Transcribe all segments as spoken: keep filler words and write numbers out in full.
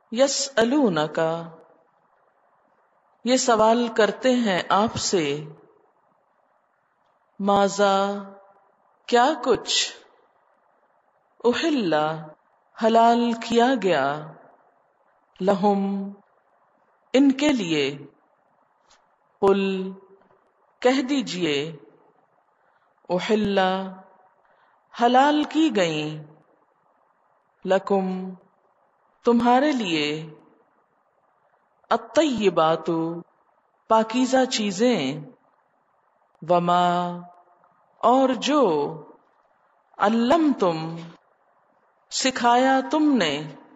یسألونک، یہ سوال کرتے ہیں آپ سے، ماذا، کیا کچھ، احل، حلال کیا گیا، لہم، ان کے لیے، قل، کہہ دیجئے، احل، حلال کی گئیں، لکم، تمہارے لیے، الطیبات، پاکیزہ چیزیں، وما، اور جو، علمتم، سکھایا تم نے،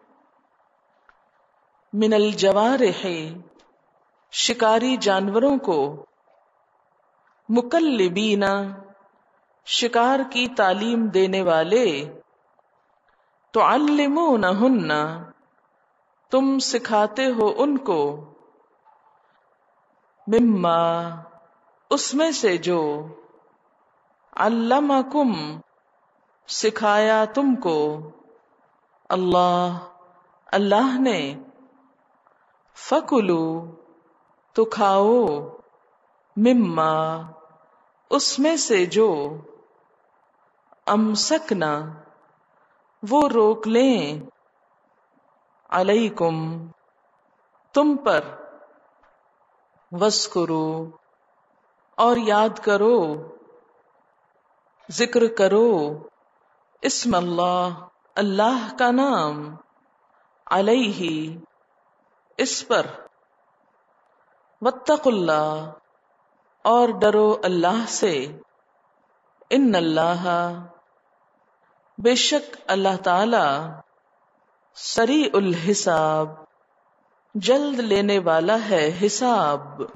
من الجوارح، شکاری جانوروں کو، مکلبین، شکار کی تعلیم دینے والے، تعلمونہن، تم سکھاتے ہو ان کو، مما، اس میں سے جو، علمکم، سکھایا تم کو، اللہ، اللہ نے، فکلوا، تو کھاؤ، مما، اس میں سے جو، امسکنا، وہ روک لیں، علیکم، تم پر، وذکروا، اور یاد کرو، ذکر کرو، اسم اللہ، اللہ کا نام، علیہ، اس پر، واتقوا اللہ، اور ڈرو اللہ سے، ان اللہ، بے شک اللہ تعالی، سریع الحساب، جلد لینے والا ہے حساب۔